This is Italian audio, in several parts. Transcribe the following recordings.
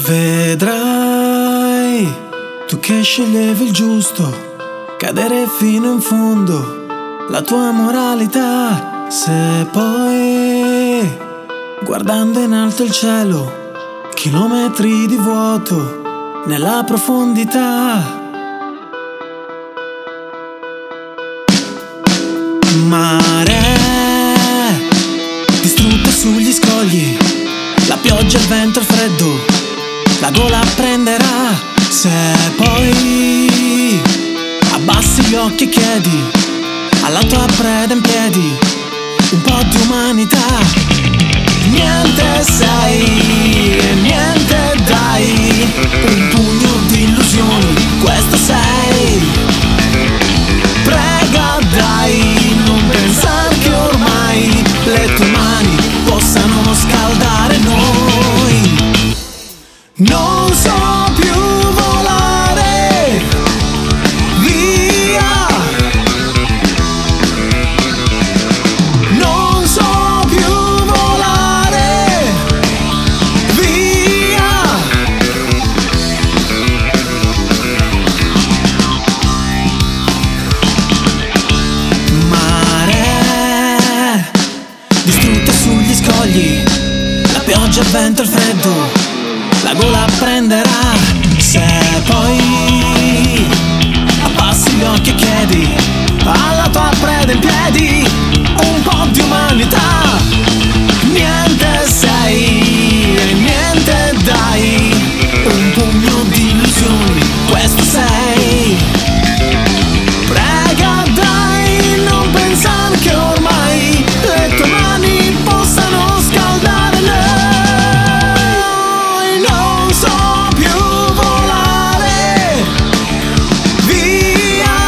Vedrai, tu che sceglievi il giusto, cadere fino in fondo, la tua moralità. Se poi, guardando in alto il cielo, chilometri di vuoto nella profondità. Mare, distrutta sugli scogli, la pioggia, il vento, il freddo, la gola prenderà. Se poi abbassi gli occhi e chiedi alla tua preda in piedi un po' di umanità. Niente sei e niente dai, un pugno di illusioni, questo sei. Prega dai, non pensare che ormai le tue mani possano scaldare noi. Non so più volare via, non so più volare via. Mare, distrutta sugli scogli, la pioggia, il vento, il freddo, la gola prenderà. Se poi abbassi gli occhi e chiedi alla tua preda in piedi un po' di umanità. Niente sei e niente dai, un pugno di illusioni, questo sei. Prega dai, non pensare che ormai le tue mani possano scaldare noi. Non so più volare via,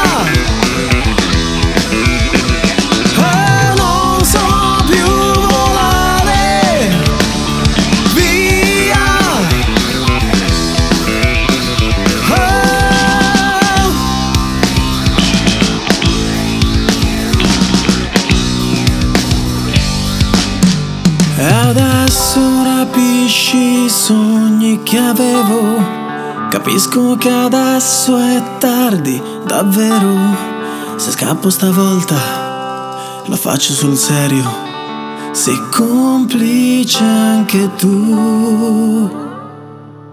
non so più volare via. E adesso rapisci i sogni che avevo, capisco che adesso è tardi, davvero. Se scappo stavolta lo faccio sul serio, sei complice anche tu.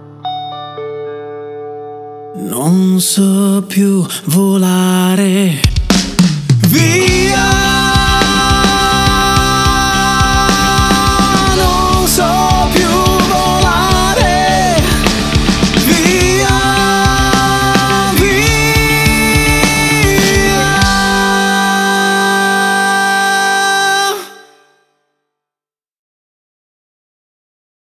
Non so più volare.